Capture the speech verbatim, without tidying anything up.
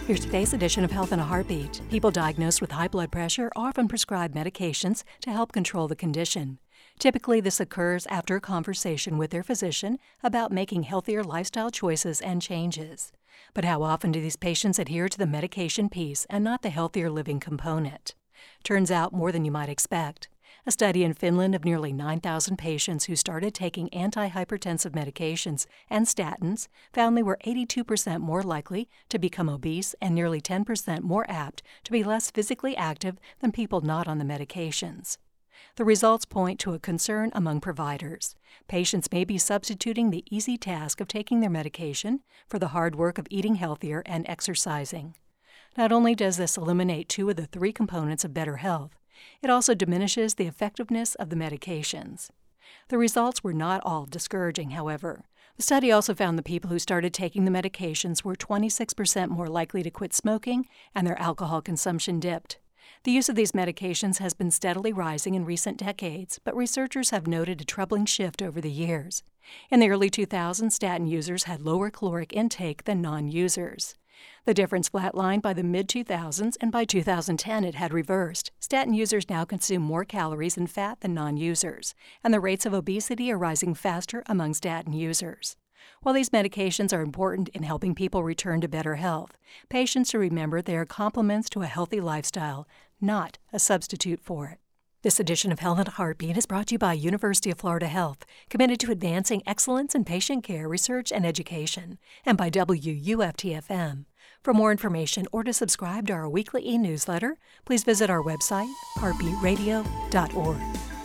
Here's today's edition of Health in a Heartbeat. People diagnosed with high blood pressure often prescribe medications to help control the condition. Typically, this occurs after a conversation with their physician about making healthier lifestyle choices and changes. But how often do these patients adhere to the medication piece and not the healthier living component? Turns out more than you might expect. A study in Finland of nearly nine thousand patients who started taking antihypertensive medications and statins found they were eighty-two percent more likely to become obese and nearly ten percent more apt to be less physically active than people not on the medications. The results point to a concern among providers. Patients may be substituting the easy task of taking their medication for the hard work of eating healthier and exercising. Not only does this eliminate two of the three components of better health, it also diminishes the effectiveness of the medications. The results were not all discouraging, however. The study also found the people who started taking the medications were twenty-six percent more likely to quit smoking, and their alcohol consumption dipped. The use of these medications has been steadily rising in recent decades, but researchers have noted a troubling shift over the years. In the early two thousands, statin users had lower caloric intake than non-users. The difference flatlined by the mid two thousands, and by two thousand ten it had reversed. Statin users now consume more calories and fat than non-users, and the rates of obesity are rising faster among statin users. While these medications are important in helping people return to better health, patients should remember they are complements to a healthy lifestyle, not a substitute for it. This edition of Health in a Heartbeat is brought to you by University of Florida Health, committed to advancing excellence in patient care, research, and education, and by W U F T F M. For more information or to subscribe to our weekly e-newsletter, please visit our website, heartbeat radio dot org.